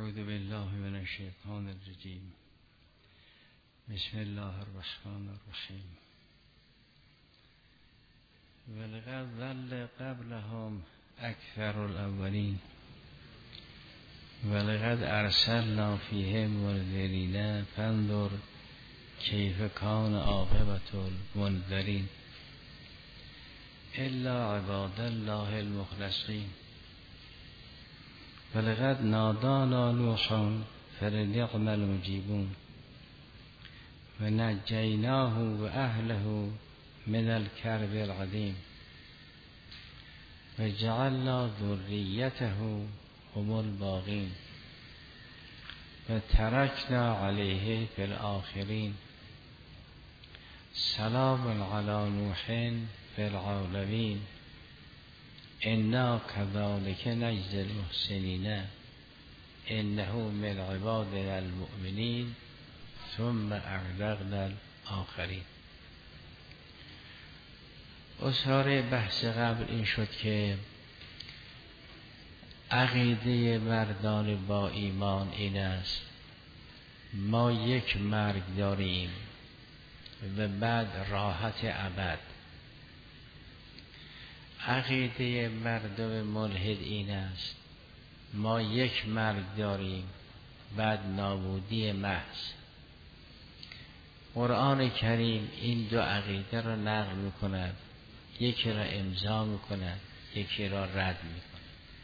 اعوذ بالله من الشیطان الرجیم. بسم الله الرحمن الرحیم. ولقد ضل قبلهم اکثر الاولین ولقد ارسلنا فیهم منذرین فانظر کیف کان عاقبة المنذرین الا عباد الله المخلصین. ولقد نادانا نوح فلنعم المجیبون و نجیناه و اهله من الکرب العظیم و جعلنا ذریته هم الباقین و ترکنا علیه فی الاخرین سلام علی نوح فی العالمین انا کذالک نجزی المحسنین انه من عبادنا المؤمنین ثم اغرقنا الاخرین. اصحار بحث قبل این شد که عقیده مردان با ایمان این است ما یک مرگ داریم و بعد راحت ابد. عقیده مردم ملحد این است ما یک مرگ داریم بعد نابودی محض. قرآن کریم این دو عقیده را نقل میکند، یکی را امضا میکند یکی را رد میکند.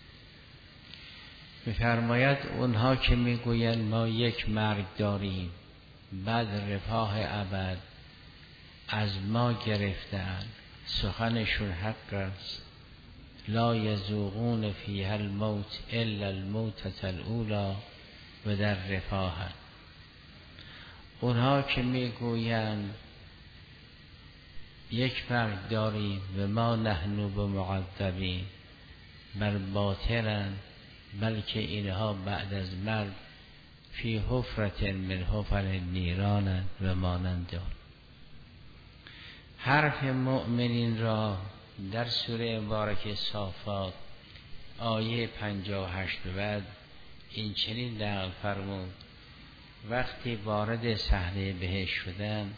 میفرماید اونها که میگویند ما یک مرگ داریم بعد رفاه ابد از ما گرفتند، سخنشون حق است. لا یذوقون فیها الموت الا الموتة الاولی و در رفاه. اونها که میگویند یک مرگ داریم و ما نحن بمعذبین بر باطلند، بلکه اینها بعد از مرگ فی حفرة من حفر النیران و مانند آن. حرف مؤمنین را در سوره مبارکه صافات آیه 58 به بعد این چنین نقل فرمود وقتی وارد صحنه بهشت شدن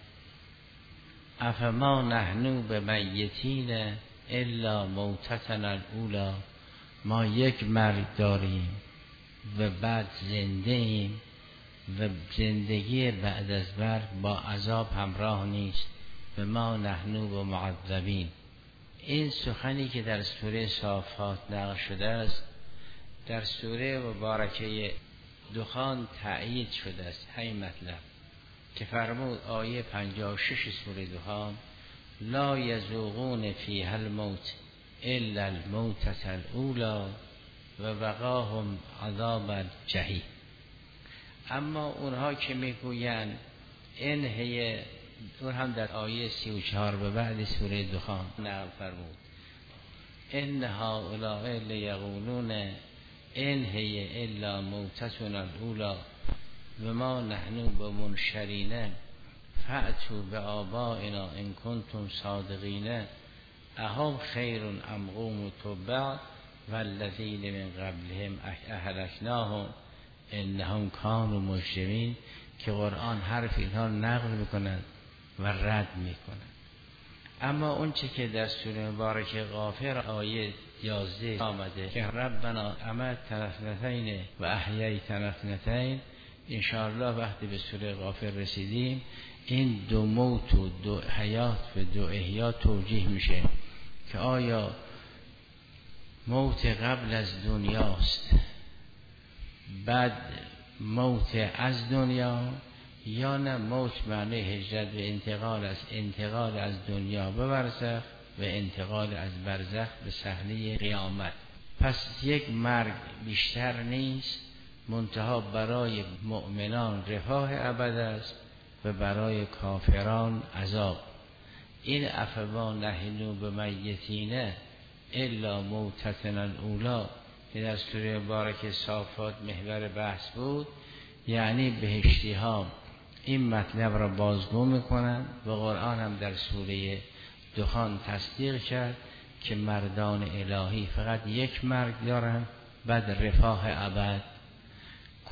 افما نحن بمیتین الا موتتنا الاولی، ما یک مرگ داریم و بعد زنده ایم و زندگی بعد از مرگ با عذاب همراه نیست و ما نحن بمعذبین. این سخنی که در سوره صافات نقل شده است در سوره مبارکه دخان تأیید شده است. همین مطلب که فرمود آیه 56 سوره دخان لا یذوقون فیها الموت الا الموتة الاولی و وقاهم عذاب الجحیم. اما اونها که میگویند این هی، اون هم در آیه 34 به بعد سوره دخان نقل فرمود ان هؤلاء لیقولون ان هی الا موتتنا الاولی و ما نحن بمنشرین فأتوا بآبائنا ان کنتم صادقین اهم خیر ام قوم تبع والذین من قبلهم اهلکناهم انهم کانوا مجرمین، که قرآن حرف اینها نقل میکند و رد میکند. اما اون چه که در سوره مبارکه غافر آیه 11 آمده که ربنا امتنا اثنتین و احییتنا اثنتین، انشاءالله وقتی به سوره غافر رسیدیم این دو موت و دو حیات و دو احیا توجیه میشه که آیا موت قبل از دنیاست بعد موت از دنیا، یا نه موت معنی هجرت و انتقال از دنیا به برزخ و انتقال از برزخ به صحنه قیامت. پس یک مرگ بیشتر نیست، منتها برای مؤمنان رفاه ابد است و برای کافران عذاب. این افما نحن بمیتین الا موتتنا الاولی که در سوره مبارکه صافات محور بحث بود، یعنی بهشتی ها این مطلب را بازگو میکنند و قرآن هم در سوره دخان تصدیق کرد که مردان الهی فقط یک مرگ دارند بعد رفاه ابد.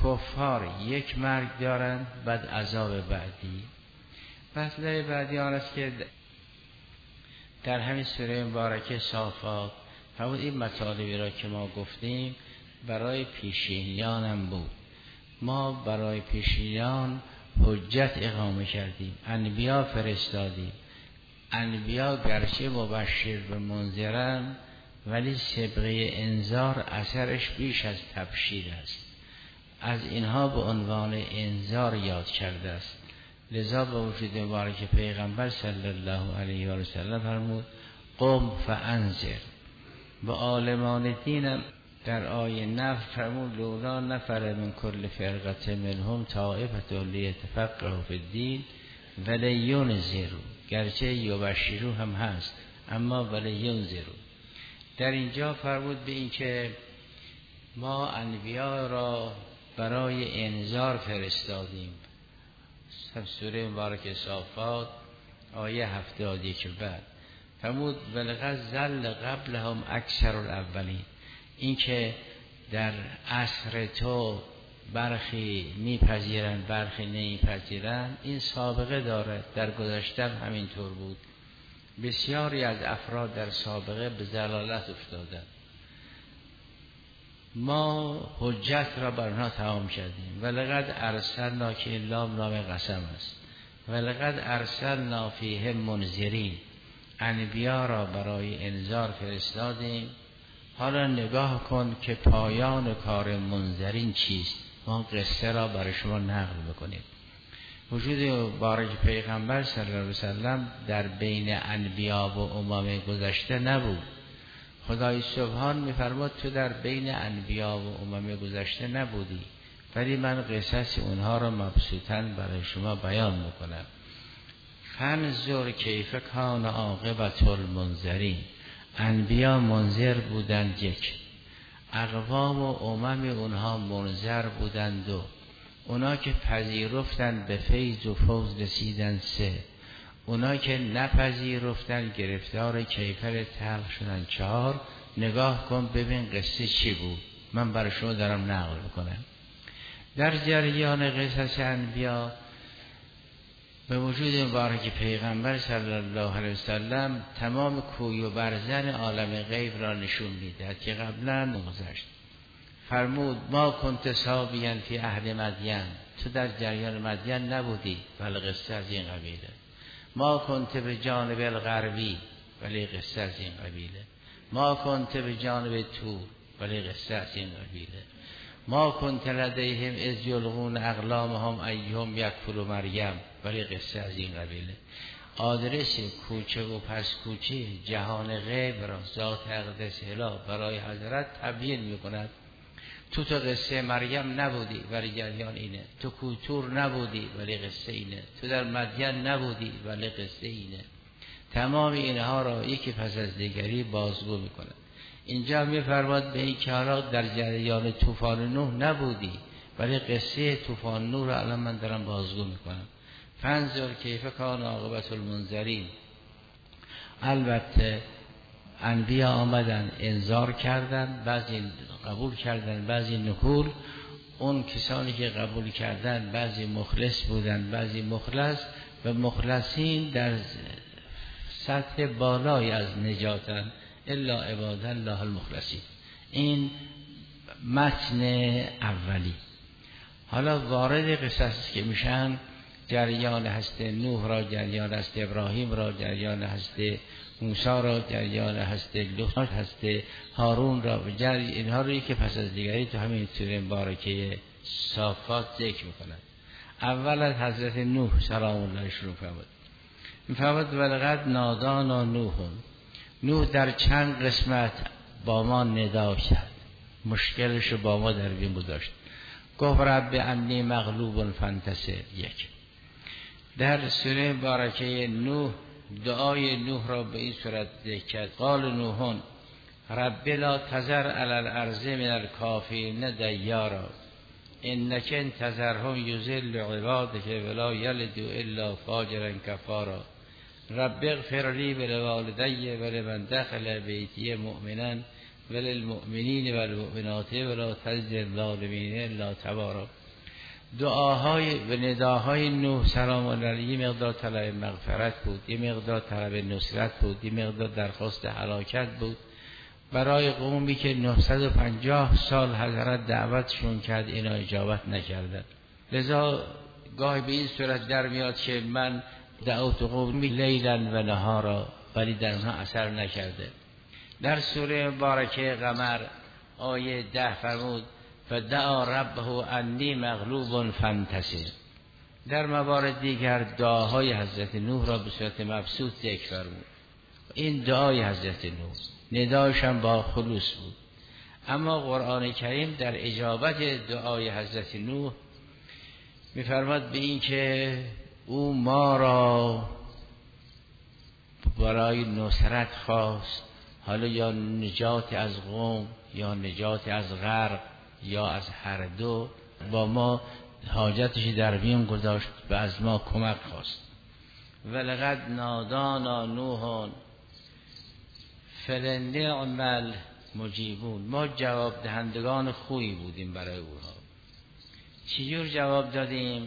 کفار یک مرگ دارند، بعد عذاب بعدی. مطلب بعدی آن است که در همین سوره مبارکه صافات همون این مطالبی را که ما گفتیم برای پیشینیان هم بود. ما برای پیشینیان حجت اقامه کردیم، انبیا فرستادیم. انبیا گرچه مبشر و منذرن، ولی سابقه انذار اثرش بیش از تبشیر است. از اینها به عنوان انذار یاد کرده است. لذا به وجود مبارک پیغمبر صلی الله علیه و سلم فرمود قم فانذر. به عالمان دینم در آیه نفر فرمود لولا نفر من کل فرقه منهم طائفة لیتفقهوا فی الدین ولینذروا. گرچه یبشروا هم هست اما ولینذروا. در اینجا فرمود به این که ما انبیا را برای انذار فرستادیم. سوره مبارکه صافات آیه 70 که بعد فرمود ولقد ضل قبلهم اکثر الاولین. این که در عصر تو برخی میپذیرن برخی نمیپذیرن، این سابقه داره. در گذشته همینطور بود. بسیاری از افراد در سابقه به ضلالت افتادند. ما حجت را بر آنها تمام کردیم. ولقد ارسلنا که لام نام قسم است. ولقد ارسلنا فیهم منذرین. انبیا را برای انذار فرستادیم. حالا نگاه کن که پایان کار منذرین چیست. ما قصه را برای شما نقل بکنیم. وجود مبارک پیغمبر صلی الله علیه و سلم در بین انبیا و امم گذشته نبود. خدای سبحان می‌فرماد تو در بین انبیا و امم گذشته نبودی، ولی من قصص اونها را مبسوطاً برای شما بیان میکنم. فانظر کیف کان عاقبة المنذرین. انبیا منذر بودند یک، اقوام و امم اونها منذر بودند دو، اونا که پذیرفتند به فیض و فوز رسیدند سه، اونا که نپذیرفتند گرفتار کیفر تلخ شدند چهار. نگاه کن ببین قصه چی بود. من برای شما دارم نقل میکنم. در جریان قصص انبیا به وجود مبارک پیغمبر صلی الله علیه وسلم تمام کوی و برزن عالم غیب را نشون میدهد که قبلا گذشت. فرمود ما کنت سابیاً فی اهل مدین. تو در جریان مدین نبودی، ولی قصه از این قبیله. ما کنت به جانب الغربی، ولی قصه از این قبیله. ما کنت به جانب تور، ولی قصه از این قبیله. ما کنت لدیهم اذ یلقون اقلامهم ایهم یکفر مریم، ولی قصه از این قبیله. آدرس کوچه و پس کوچه جهان غیب را ذات اقدس اله برای حضرت تبیین میکند. تو قصه مریم نبودی، ولی جریان اینه. تو کوتور نبودی، ولی قصه اینه. تو در مدین نبودی، ولی قصه اینه. تمام اینها را یکی پس از دیگری بازگو میکند. اینجا میفرماد به این که حالا در جریان طوفان نوح نبودی، ولی قصه طوفان نوح را الان من دارم بازگو میکنم. فانظر کیف کان عاقبة المنذرین. البته انبیا آمدن انذار کردن، بعضی قبول کردن بعضی نکول. اون کسانی که قبول کردن بعضی مخلص بودن بعضی مخلص، و مخلصین در سطح بالای از نجاتن الا عباد الله المخلصین. این متن اولی. حالا وارد قصص که میشن، جریان هست نوح را، جریان هست ابراهیم را، جریان هست موسی را، جریان هست لوط هست هارون را، اینها رو که پس از دیگری تو همین سوره مبارکه صافات ذکر میکنند. اول از حضرت نوح سلام الله شروع فرمود. میفرماد ولقد نادانا نوح. نوح در چند قسمت با ما ندا کرد، مشکلش با ما در بین گذاشت. گفت رب انی مغلوب فانتصر. یک. در سوره مبارکه نوح دعای نوح را به این صورت ذکر کرد. قال نوح رب لا تذر علی الارض من الکافرین دیارا انک ان تذرهم یضل عبادک ولا یلدوا الا فاجرا کفارا رب اغفر لی ولوالدی ولمن دخل بیتی مؤمنا وللمؤمنین والمؤمنات ولا تزد الظالمین الا تبارا. دعاهای و نداهای نوح سلام الله علیه یه مقدار طلب مغفرت بود، یه مقدار طلب نصرت بود، یه مقدار درخواست هلاکت بود برای قومی که 950 سال حضرت دعوتشون کرد، اینا اجابت نکردن. لذا گاهی به این صورت در میاد که من دعوت قومی لیلا و نهارا، ولی در اونها اثر نکرده. در سوره مبارکه قمر آیه 10 فرمود فدعا ربه انی مغلوب فانتصر. در موارد دیگر دعاهای حضرت نوح را به صورت مبسوط ذکر فرمود. این دعای حضرت نوح ندایش هم با خلوص بود. اما قرآن کریم در اجابت دعای حضرت نوح می‌فرماد به این که او ما را برای نصرت خواست، حالا یا نجات از قوم یا نجات از غرق یا از هر دو، با ما حاجتش در میان گذاشت و از ما کمک خواست. ولقد نادانا نوح فلنعم المجیبون. ما جواب دهندگان خوبی بودیم برای اونها. چجور جواب دادیم؟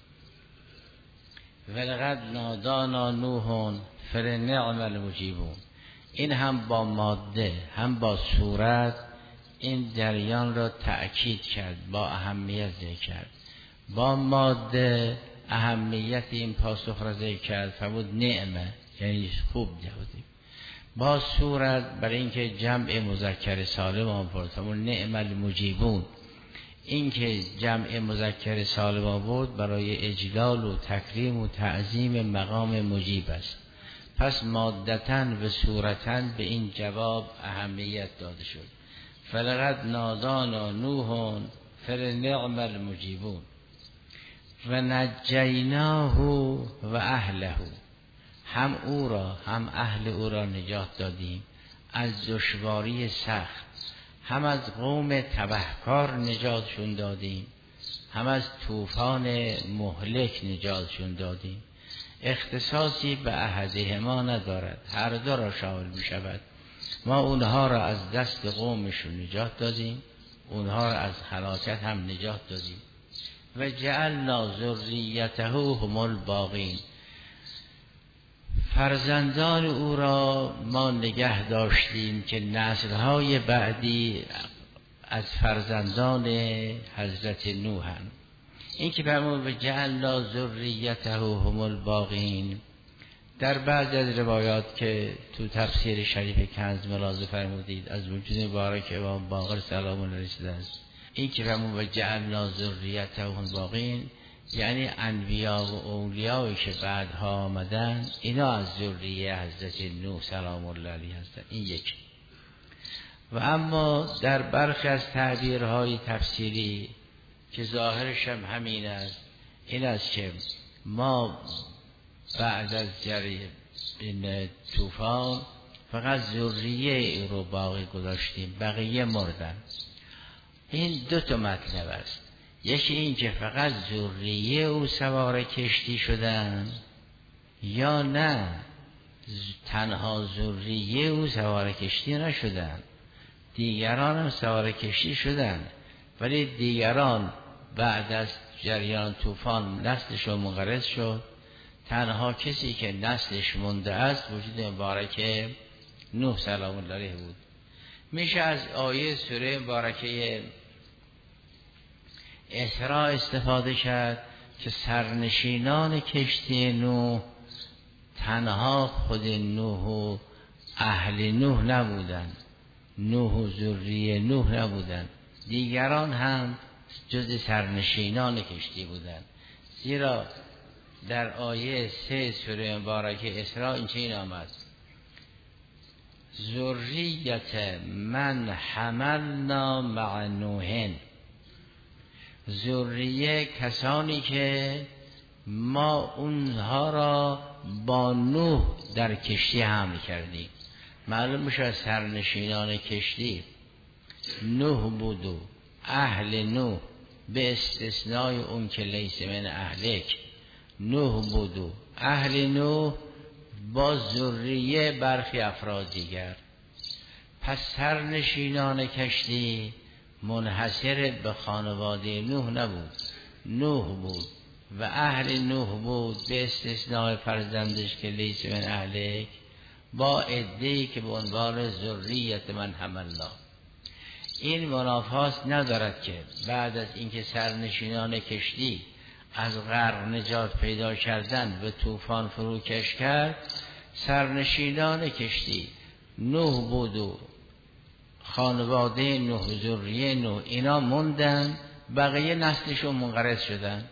ولقد نادانا نوح فلنعم المجیبون. این هم با ماده هم با صورت این جریان را تأکید کرد، با اهمیت ذکر کرد. با ماده اهمیت این پاسخ را ذکر کرد، فرمود نعمه، یعنی خوب جوابیم. با صورت برای اینکه جمع مذکر سالم آورد، فرمود نعم المجیبون. این که جمع مذکر سالم آورد برای اجلال و تکریم و تعظیم مقام مجیب است. پس مادتن و صورتن به این جواب اهمیت داده شد. فلقد نادانا نوح فلنعم المجیبون و نجیناه و اهله. هم او را هم اهل او را نجات دادیم از دشواری سخت، هم از قوم تبهکار نجاتشون دادیم، هم از طوفان مهلک نجاتشون دادیم. اختصاصی به احدهما ندارد، هر دو را شامل می شود. ما اونها را از دست قومشون نجات دادیم، اونها را از هلاکت هم نجات دادیم. و جعلنا ذریته هم الباقین. فرزندان او را ما نگه داشتیم که نسل‌های بعدی از فرزندان حضرت نوحند. این که فرمود و جعلنا ذریته هم الباقین، در بعض از روایات که تو تفسیر شریف کنز ملاحظه فرمودید از وجود مبارک امام باقر سلام الله رسیده است. این که فرمود و جعلنا ذریته هم الباقین یعنی انبیا و اولیایی که بعدها آمدن اینا از ذریه حضرت نوح سلام الله علیه هستند. این یک. و اما در برخی از تعبیرهای تفسیری که ظاهرش هم همین است، این است که ما بعد از این طوفان فقط ذریه رو باقی گذاشتیم، بقیه مردن. این دو تا مطلب است. یکی این که فقط ذریه او سوار کشتی شدن، یا نه تنها ذریه او سوار کشتی نشدن، دیگران هم سوار کشتی شدن، ولی دیگران بعد از جریان طوفان نسلشون منقرض شد. تنها کسی که نسلش مونده است وجود مبارک نوح سلام الله علیه بود. میشه از آیه سوره مبارکه اسراء استفاده کرد که سرنشینان کشتی نوح تنها خود نوح و اهل نوح نبودند، نوح و ذریه نوح نبودند، دیگران هم جز سرنشینان کشتی بودند. زیرا در آیه 3 سوره مبارکه اسراء این آمد ذریت من حملنا مع نوح. ذریه کسانی که ما اونها را با نوح در کشتی حمل کردیم. معلوم میشه از سرنشینان کشتی نوح بود و اهل نوح به استثنای اون که لیس من اهلک، نوح بود و اهل نوح با ذریه برخی افراد دیگر. پس سرنشینان کشتی منحصر به خانواده نوح نبود، نوح بود و اهل نوح بود به استثناء فرزندش که لیس من اهلک، با عده‌ای که به عنوان ذریت من حملنا. این منافات ندارد که بعد از اینکه سرنشینان کشتی از غرق نجات پیدا کردن به طوفان فروکش کرد، سرنشینان کشتی نوح بود و خانواده نوح، ذریه نوح، اینا موندن، بقیه نسلشون منقرض شدن.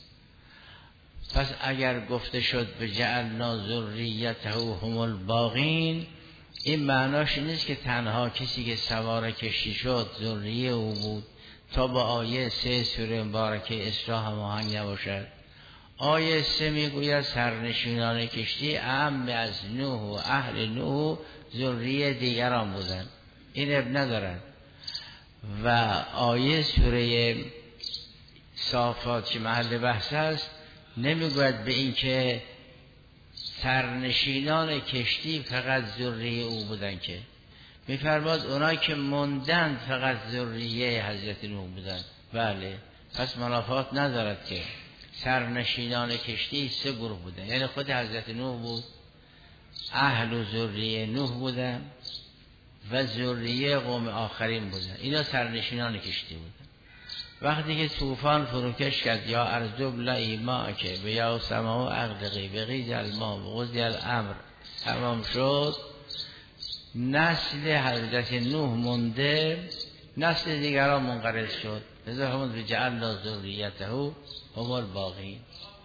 پس اگر گفته شد بجعلنا ذریته هم الباقین، این معناش نیست که تنها کسی که سوار کشتی شد ذریه او بود تا با آیه 3 سوره مبارکه اسراء هماهنگ نباشد. آیه 3 میگوید سرنشینان کشتی اعم از نوح و اهل نوح ذریه دیگران بودند، این اب ندارد. و آیه سوره صافات که محل بحث است نمیگوید به این که سرنشینان کشتی فقط ذریه او بودن، که میفرماد اونایی که موندن فقط ذریه حضرت نوح بودن. بله، پس منافات ندارد که سرنشینان کشتی 3 گروه بودن، یعنی خود حضرت نوح بود، اهل و ذریه نوح بودن و ذریه قوم آخرین بودن، اینا سرنشینان کشتی بودن. وقتی که طوفان فروکش کرد یا ارض ابلعی ماءک و یا سماء اغلقی بغیض الماء و قضی الامر تمام شد، نسل حضرت نوح مونده، نسل دیگران منقرض شد. لذا همون بجعلنا ذریته هم الباقین.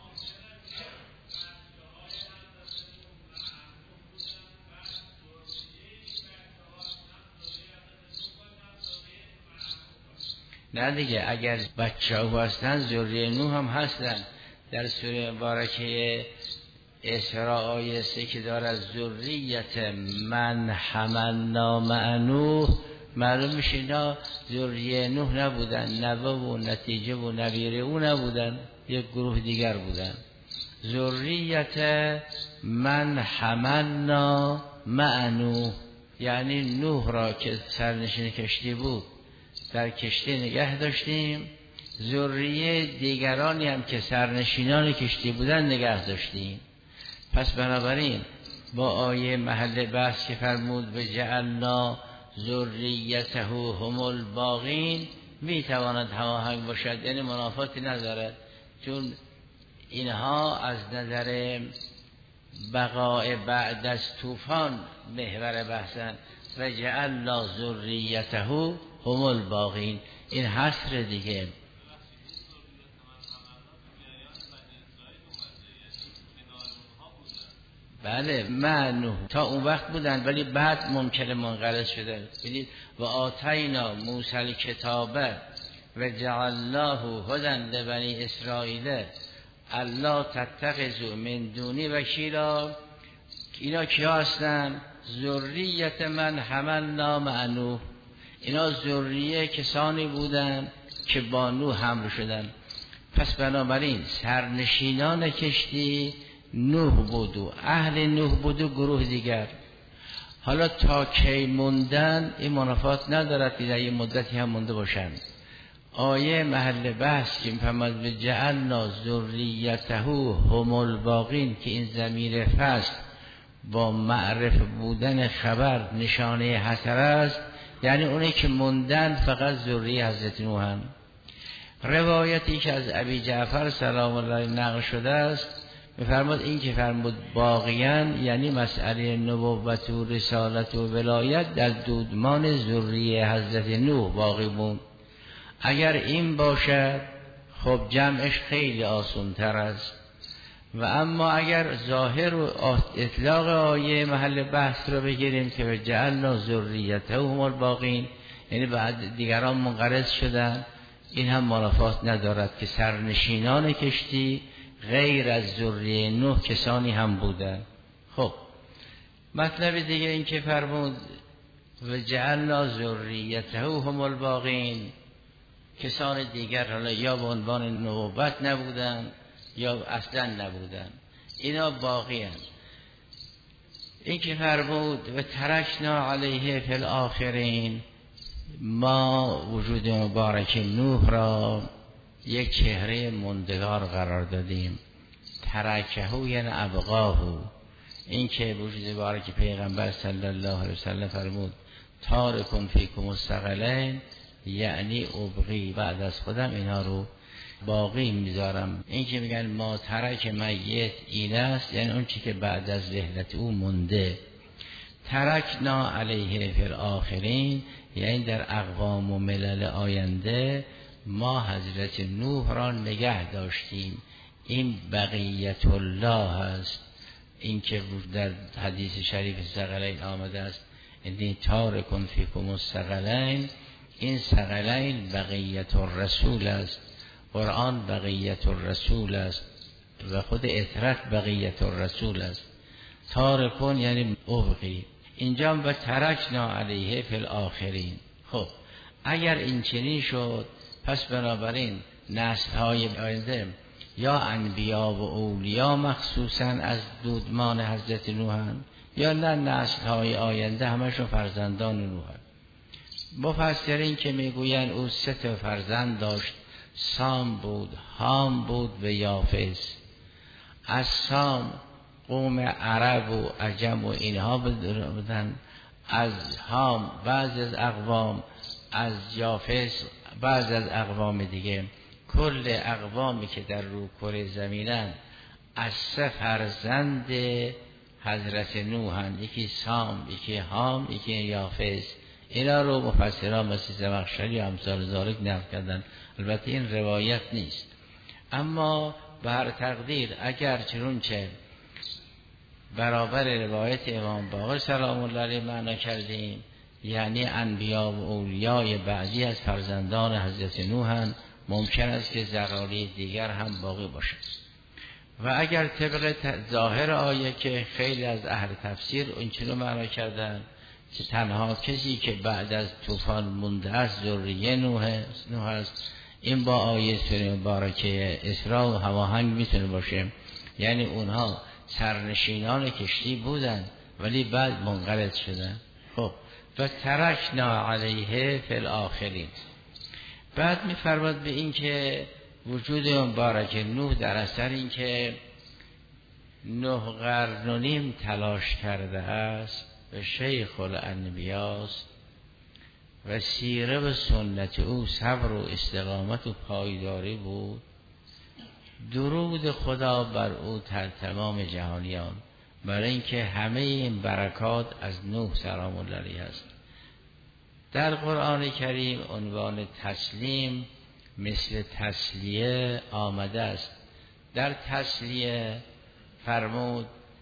نه دیگه، اگر بچه ها هستن ذریه نوح هم هستن. در سوره مبارکه اسراء آیه 3 که داره ذریت من حملنا مع نوح، معلوم میشه اینا ذریه نوح نبودن، نوه و نتیجه و نویره او نبودن، یک گروه دیگر بودن. ذریت من حملنا مع نوح یعنی نوح را که سرنشین کشتی بود در کشتی نگه داشتیم، ذریه دیگرانی هم که سرنشینان کشتی بودن نگه داشتیم. پس بنابراین با آیه محل بحث که فرمود بجعلنا ذریته هم الباقین میتواند هماهنگ باشد، یعنی منافاتی ندارد، چون اینها از نظر بقای بعد از طوفان محور بحثن. و جعلنا ذریته هم الباقین، این حصر دیگه. بله معنو تا اون وقت بودن ولی بعد ممکنه منقرض شدن. ببینید و آتینا موسی الکتابه و جعلناه هدی لبنی اسرائیل الا تتخذوا من دونی وکیلا. اینا کیا هستن؟ ذریت من حملنا مع نوح، اینا ذریه کسانی بودن که با نوح حمل شدن. پس بنابراین سرنشینان کشتی نوح بود و اهل نوح بود و گروه دیگر. حالا تا کی موندن این منافات ندارد که در یه مدتی هم مونده باشند. آیه محل بحث که میفرماد بجعلنا ذریته هم الباقین که این ضمیر فصل با معرف بودن خبر نشانه حصر است، یعنی اونی که موندن فقط ذریه حضرت نوح هم. روایتی که از ابی جعفر سلام الله نقل شده است میفرماد این که فرمود باقیان یعنی مسئله نبوت و رسالت و ولایت در دودمان ذریه حضرت نوح باقی بود. اگر این باشد خب جمعش خیلی آسان تر است. و اما اگر ظاهر و اطلاق آیه محل بحث رو بگیریم که بجعلنا ذریته هم الباقین یعنی بعد دیگران منقرض شدن، این هم منافات ندارد که سرنشینان کشتی غیر از ذریه نوح کسانی هم بودن. خب مطلب دیگه این که فرمود و جعلنا ذریته هم الباقین، کسان دیگر حالا یا به عنوان نبوت نبودن یا اصلا نبودن، اینا باقی هستند. این که فرمود و ترکنا علیه فی الاخرین، ما وجود مبارک نوح را یک چهره ماندگار قرار دادیم. ترکهو یعنی ابقاهو، این که وجود مبارک پیغمبر صلی الله علیه وسلم فرمود تارکن فیکم الثقلین، یعنی ابقی، بعد از خودم اینا رو باقی میذارم. این که میگن ما ترک میت این است، یعنی اون چی که بعد از رحلت او مونده. ترکنا علیه فی الاخرین، یعنی در اقوام و ملل آینده ما حضرت نوح را نگه داشتیم. این بقیت الله است، این که در حدیث شریف ثقلین آمده است انی تارکن فیکم الثقلین، این ثقلین بقیت الرسول است، قرآن بقیت الرسول است و خود اطرت بقیت الرسول است. تارکن یعنی ابقی، اینجا و ترکنا علیه فی الاخرین. خب اگر این چنین شد، پس بنابراین نسل‌های آینده یا انبیا و اولیا مخصوصا از دودمان حضرت نوحند، یا نه نسل‌های آینده همشون فرزندان نوحند. مفسرین که میگوین او 3 فرزند داشت، سام بود، حام بود و یافس. از سام قوم عرب و عجم و اینها بودن، از حام بعض از اقوام، از یافس بعض از اقوام دیگه. کل اقوامی که در رو کره زمینن از 3 فرزند حضرت نوحند، یکی سام، یکی حام، یکی یافس. اینا رو مفسران مثل زمخشری و امثال ذالک نقل کردن. البته این روایت نیست، اما به هر تقدیر اگر چنانچه برابر روایت امام باقر سلام الله علیه معنا کردیم، یعنی انبیا و اولیای بعدی از فرزندان حضرت نوحند، ممکن است که ذراری دیگر هم باقی باشد. و اگر طبق ظاهر آیه که خیلی از اهل تفسیر اینچنین معنا کردن که تنها کسی که بعد از طوفان مونده است ذریه نوح است، این با آیه سوره مبارکه اسراء و هماهنگ میتونه باشه. یعنی اونها سرنشینان کشتی بودن ولی بعد منقرض شدن. خب و ترکنا علیه فی الاخرین. بعد میفرماد به این که وجود مبارک نوح در اثر این که 9 قرن و نیم تلاش کرده است و شیخ الانبیاست و سیره و سنت او صبر و استقامت و پایداری بود. درود خدا بر او در تمام جهانیان، برای اینکه همه این برکات از نوح سلام الله علیه است. در قرآن کریم عنوان تسلیم مثل تسلیه آمده است. در تسلیه فرمود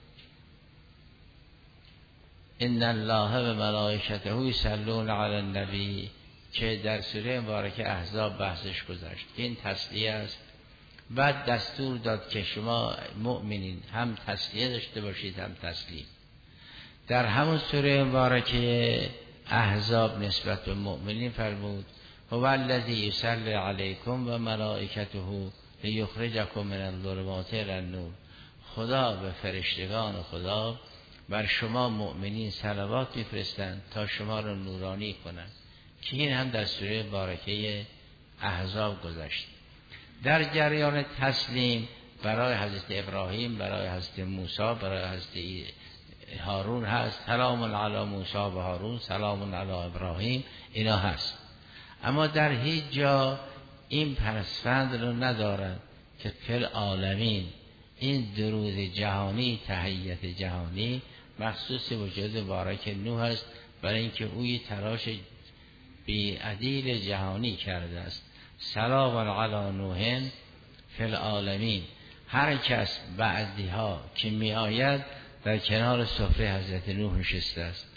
ان الله و ملائکته یصلون علی النبی، که در سوره مبارکه احزاب بحثش گذشت. این تسلیه است. بعد دستور داد که شما مؤمنین هم تسلیه داشته باشید هم تسلیم. در همون سوره مبارکه احزاب نسبت به مؤمنین فرمود هو الذی یصلی علیکم و ملائکته لیخرجکم من الظلمات الی النور. خدا و فرشتگان خدا بر شما مؤمنین صلوات میفرستند تا شما را نورانی کنند، که این هم در سوره مبارکه احزاب گذشت. در جریان تسلیم برای حضرت ابراهیم، برای حضرت موسی، برای حضرت هارون هست سلام علی موسی و هارون، سلام علی ابراهیم، اینا هست. اما در هیچ جا این پسفند رو ندارد که فی العالمین این درود جهانی، تحیت جهانی مخصوص وجود مبارک نوح است، برای اینکه اوی تلاش بی عدیل جهانی کرده است. سلام علی نوح فی العالمین. هر کس بعدیها که می آید در کنار سفره حضرت نوح نشسته است.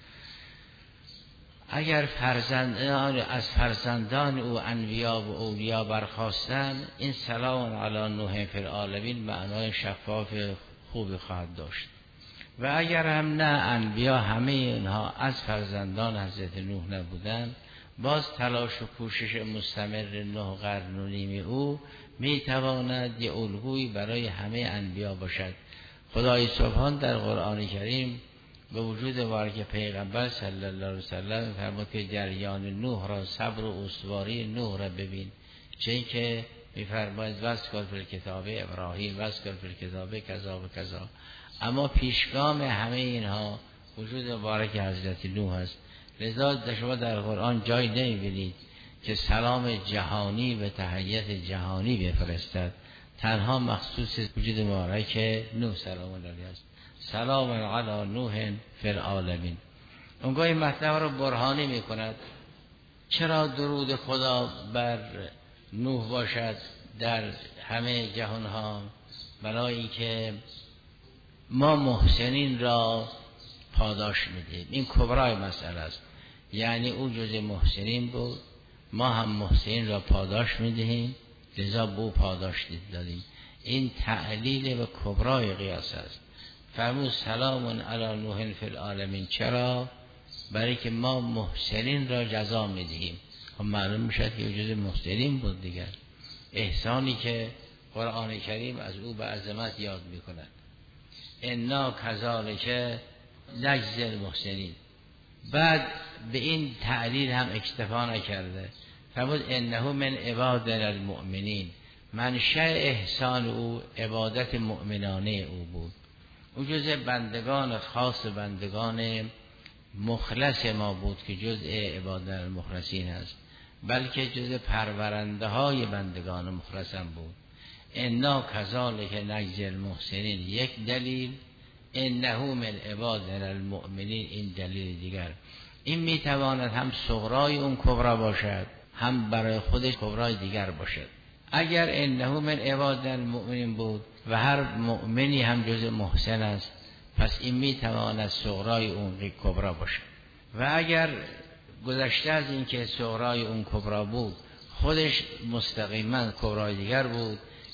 اگر فرزندان از فرزندان او انبیا و اولیا برخواستن، این سلام علی نوح فی العالمین معنای شفاف خوبی خواهد داشت. و اگر هم نه انبیا همه اینها از فرزندان حضرت نوح نبودن، باز تلاش و کوشش مستمر 9 قرن و نیم او میتواند یه الگویی برای همه انبیا باشد. خدای سبحان در قرآن کریم به وجود مبارک پیغمبر صلی الله علیه وسلم فرمود که جریان نوح را، صبر و استواری نوح را ببین، چه این که میفرماید وذکر فی الکتاب ابراهیم وذکر فی الکتاب کذا و کذا. اما پیشگام همه اینها وجود مبارک حضرت نوح است. لذا شما در قرآن جای نمیبینید که سلام جهانی و تحیت جهانی بفرستد، تنها مخصوص وجود مبارک نوح سلام الله علیه است. سلام علی نوح فی العالمین. اونگاه این مطلب رو برهانی میکند. چرا درود خدا بر نوح باشد در همه جهانها؟ برای که ما محسنین را پاداش میدیم. این کبرای مسئله است. یعنی او جز محسنین بود، ما هم محسنین را پاداش میدهیم، لذا بو پاداش دادیم. این تعلیل و کبرای قیاس است. فرمود سلام علی نوح فی العالمین. چرا؟ برای که ما محسنین را جزا میدهیم. خب معلوم میشد که جز محسنین بود دیگر. احسانی که قرآن کریم از او به عظمت یاد میکند. انا کذالک نجزی المحسنین. بعد به این تعلیل هم اکتفا نکرده، فرمود انه من عبادنا المؤمنین. منشأ احسان او عبادت مؤمنانه او بود. او جز بندگان خاص، بندگان مخلص ما بود که جزء عبادت المخلصین است، بلکه جز پرورنده های بندگان مخلص هم بود. انا کذالک نجزی المحسنین یک دلیل، انه من عبادنا المؤمنین این دلیل دیگر. این میتواند هم صغرای اون کبرا باشد، هم برای خودش کبرای دیگر باشد. اگر انه من عبادنا المؤمنین بود و هر مؤمنی هم جز محسن است، پس این میتواند صغرای اون کبرا باشد. و اگر گذشته از این که صغرای اون کبرا بود، خودش مستقیما کبرای دیگر بود،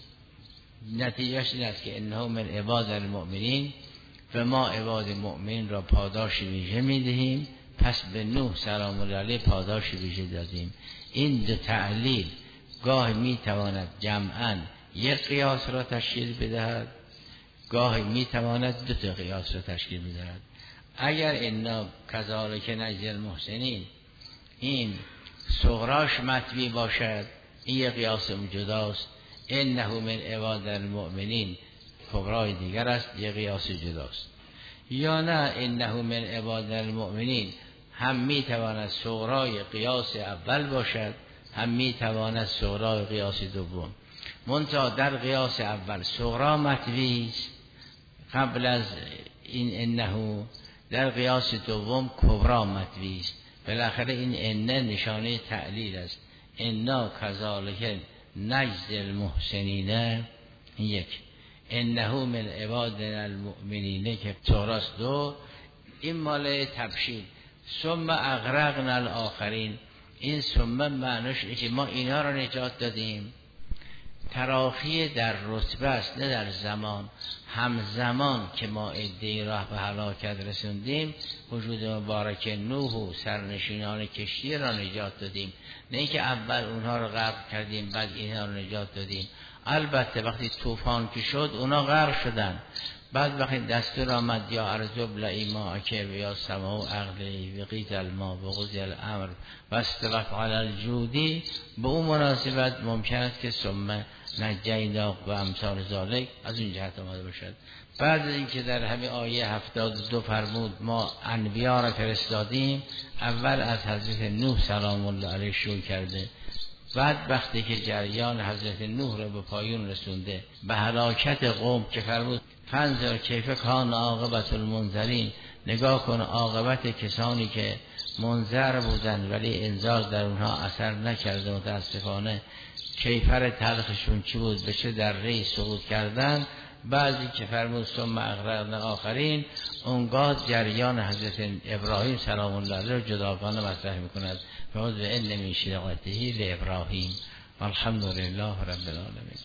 نتیجهش این است که انه من عبادنا المؤمنین و ما عباد مؤمن را پاداش ویژه میدهیم، پس به نوح سلام الله علیه پاداش ویژه دادیم. این دو تعلیل گاهی میتواند جمعاً یک قیاس را تشکیل بدهد، گاهی میتواند دو تا قیاس را تشکیل بدهد. اگر انا کذالک نجزی المحسنین این صغراش مطوی باشد، این یک قیاس جداست. انه من عباد المؤمنین کبرای دیگر است، یک قیاس جداست. یا نه انه من عباد المؤمنین هم میتواند صغرای قیاس اول باشد، هم میتواند صغرای قیاس دوم. منتها در قیاس اول صغرا مطوی است قبل از این انه، در قیاس دوم کبرا مطوی است. بالاخره این انه نشانه تعلیل است. انا کذالک نجزی المحسنین این یک، انه من عبادنا المؤمنین که صغراست دو، این مال تبشیر. ثم اغرقنا الاخرین. این ثم معنیش اینه که ما اینا را نجات دادیم. تراخی در رتبه است نه در زمان. همزمان که ما عده‌ای راه به هلاکت رسوندیم، وجود مبارک نوح و سرنشینان کشتی را نجات دادیم، نه اینکه اول اونها رو غرق کردیم بعد اینها رو نجات دادیم. البته وقتی طوفان که شد اونا غرق شدن، بعد وقتی دستور آمد یا ارض ابلعی ماءک و یا سماء اغلقی و قیض الماء و قضی الامر و استوت علی الجودی، به اون مناسبت ممکن است که ثم نجینا و امثال ذالک از اون جهت آمده باشد. بعد از اینکه در همین آیه 72 فرمود ما انبیا را فرستادیم، اول از حضرت نوح سلام الله علیه شروع کرده، بعد وقتی که جریان حضرت نوح را به پایان رسونده، به هلاکت قوم که فرمود فانظر کیف کان عاقبت المنذرین، نگاه کن عاقبت کسانی که منذر بودن ولی انذار در اونها اثر نکرده، متاسفانه کیفر تلخشون چی بود، به چه دره سقوط کردن. بعضی که فرمود ثم اغرقنا آخرین، اونگاه جریان حضرت ابراهیم سلام الله علیه جداگانه مطرح میکند. فرمود و ان من شیعته لابراهیم والحمد لله رب العالمین.